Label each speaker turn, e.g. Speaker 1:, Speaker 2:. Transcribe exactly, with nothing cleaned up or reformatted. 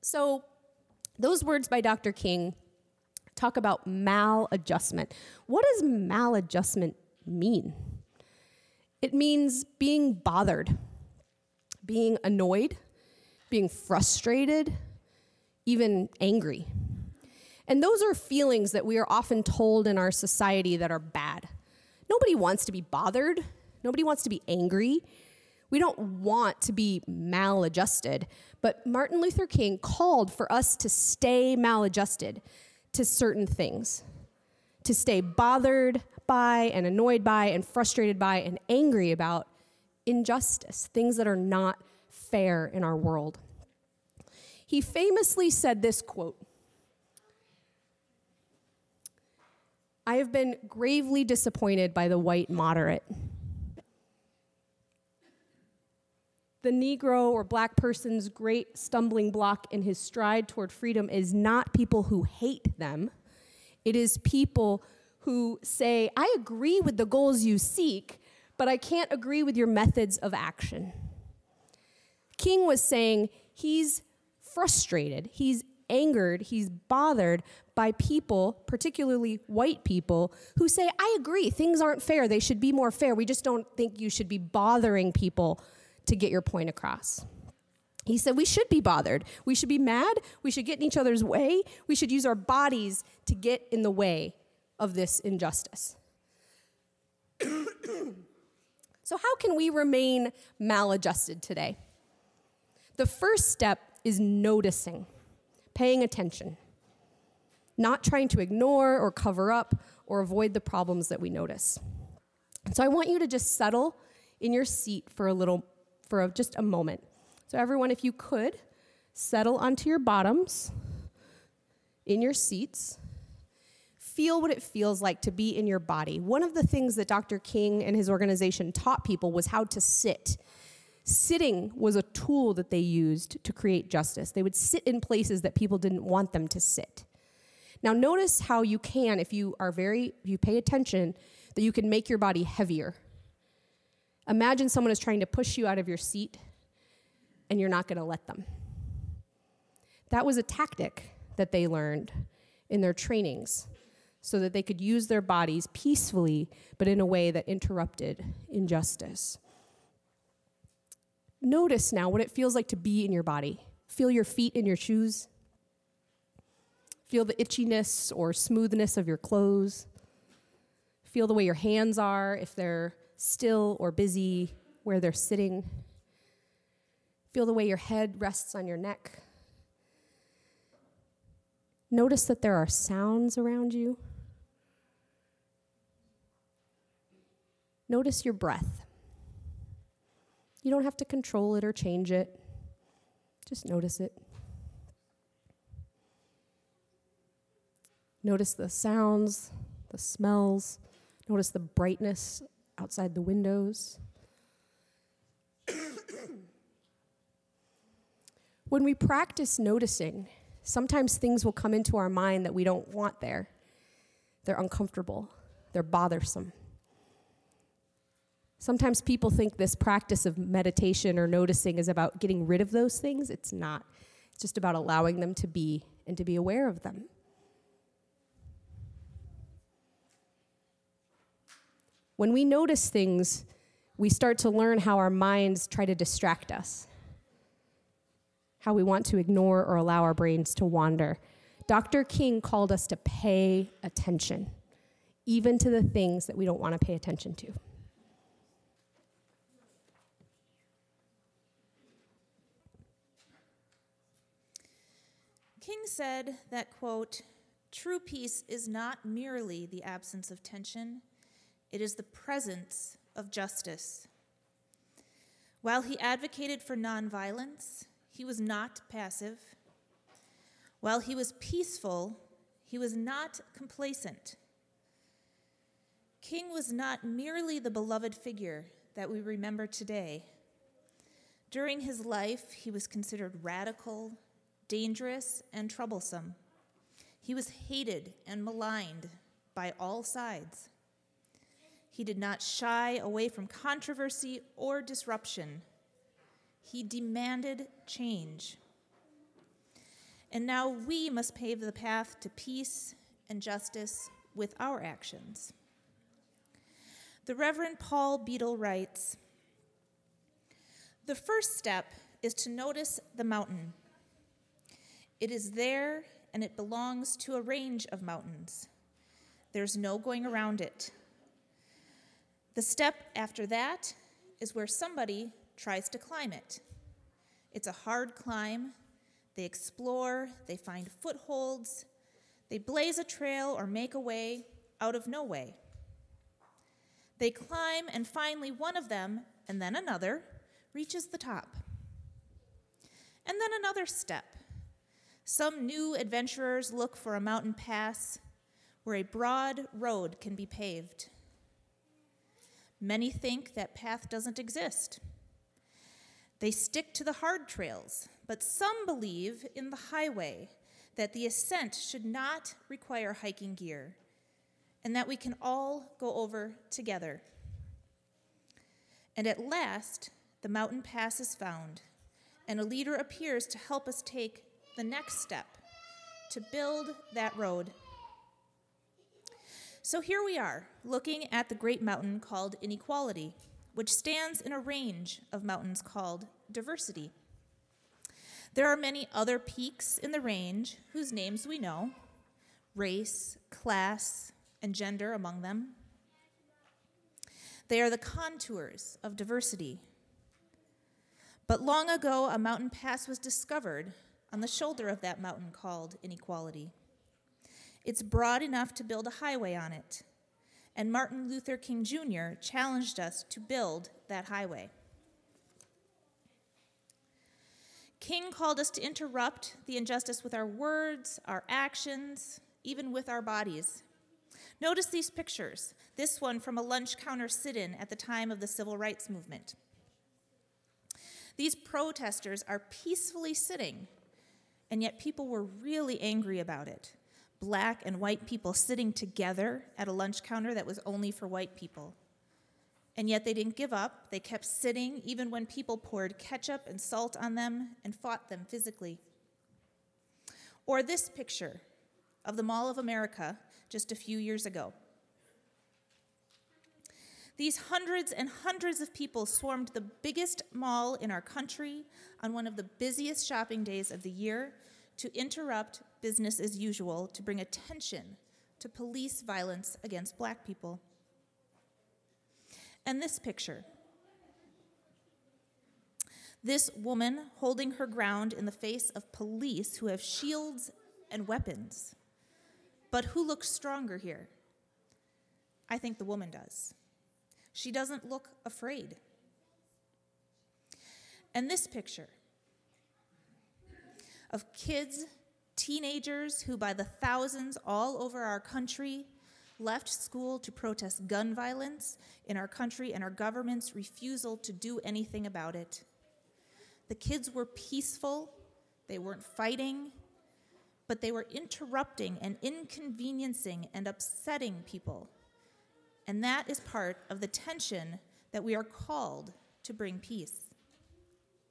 Speaker 1: So those words by Doctor King talk about maladjustment. What does maladjustment mean? It means being bothered, being annoyed, being frustrated, even angry. And those are feelings that we are often told in our society that are bad. Nobody wants to be bothered. Nobody wants to be angry. We don't want to be maladjusted. But Martin Luther King called for us to stay maladjusted to certain things, to stay bothered by and annoyed by and frustrated by and angry about injustice, things that are not fair in our world. He famously said this quote, "I have been gravely disappointed by the white moderate. The Negro or black person's great stumbling block in his stride toward freedom is not people who hate them. It is people who say, I agree with the goals you seek, but I can't agree with your methods of action." King was saying he's frustrated, he's angered, he's bothered by people, particularly white people, who say, I agree, things aren't fair, they should be more fair. We just don't think you should be bothering people to get your point across. He said we should be bothered. We should be mad. We should get in each other's way. We should use our bodies to get in the way of this injustice. So how can we remain maladjusted today? The first step is noticing, paying attention, not trying to ignore or cover up or avoid the problems that we notice. So I want you to just settle in your seat for a little, for a, just a moment. So everyone, if you could, settle onto your bottoms in your seats. Feel what it feels like to be in your body. One of the things that Doctor King and his organization taught people was how to sit. Sitting was a tool that they used to create justice. They would sit in places that people didn't want them to sit. Now notice how you can, if you are very, if you pay attention, that you can make your body heavier. Imagine someone is trying to push you out of your seat and you're not going to let them. That was a tactic that they learned in their trainings so that they could use their bodies peacefully, but in a way that interrupted injustice. Notice now what it feels like to be in your body. Feel your feet in your shoes. Feel the itchiness or smoothness of your clothes. Feel the way your hands are, if they're still or busy, where they're sitting. Feel the way your head rests on your neck. Notice that there are sounds around you. Notice your breath. You don't have to control it or change it. Just notice it. Notice the sounds, the smells. Notice the brightness outside the windows. When we practice noticing, sometimes things will come into our mind that we don't want there. They're uncomfortable. They're bothersome. Sometimes people think this practice of meditation or noticing is about getting rid of those things. It's not. It's just about allowing them to be and to be aware of them. When we notice things, we start to learn how our minds try to distract us, how we want to ignore or allow our brains to wander. Doctor King called us to pay attention, even to the things that we don't want to pay attention to.
Speaker 2: King said that, quote, "True peace is not merely the absence of tension, it is the presence of justice." While he advocated for nonviolence, he was not passive. While he was peaceful, he was not complacent. King was not merely the beloved figure that we remember today. During his life, he was considered radical, dangerous, and troublesome. He was hated and maligned by all sides. He did not shy away from controversy or disruption. He demanded change. And now we must pave the path to peace and justice with our actions. The Reverend Paul Beadle writes, "The first step is to notice the mountain. It is there, and it belongs to a range of mountains. There's no going around it. The step after that is where somebody tries to climb it. It's a hard climb. They explore, they find footholds, they blaze a trail or make a way out of no way. They climb, and finally one of them, and then another, reaches the top. And then another step. Some new adventurers look for a mountain pass where a broad road can be paved. Many think that path doesn't exist. They stick to the hard trails, but some believe in the highway, that the ascent should not require hiking gear, and that we can all go over together. And at last, the mountain pass is found, and a leader appears to help us take the next step to build that road. So here we are, looking at the great mountain called inequality, which stands in a range of mountains called diversity. There are many other peaks in the range whose names we know, race, class, and gender among them. They are the contours of diversity. But long ago, a mountain pass was discovered on the shoulder of that mountain called inequality. It's broad enough to build a highway on it, and Martin Luther King Junior challenged us to build that highway. King called us to interrupt the injustice with our words, our actions, even with our bodies. Notice these pictures, this one from a lunch counter sit-in at the time of the Civil Rights Movement. These protesters are peacefully sitting, and yet people were really angry about it. Black and white people sitting together at a lunch counter that was only for white people. And yet they didn't give up. They kept sitting even when people poured ketchup and salt on them and fought them physically. Or this picture of the Mall of America just a few years ago. These hundreds and hundreds of people swarmed the biggest mall in our country on one of the busiest shopping days of the year to interrupt business as usual, to bring attention to police violence against Black people. And this picture. This woman holding her ground in the face of police who have shields and weapons. But who looks stronger here? I think the woman does. She doesn't look afraid. And this picture of kids, teenagers who by the thousands all over our country left school to protest gun violence in our country and our government's refusal to do anything about it. The kids were peaceful, they weren't fighting, but they were interrupting and inconveniencing and upsetting people. And that is part of the tension that we are called to bring peace.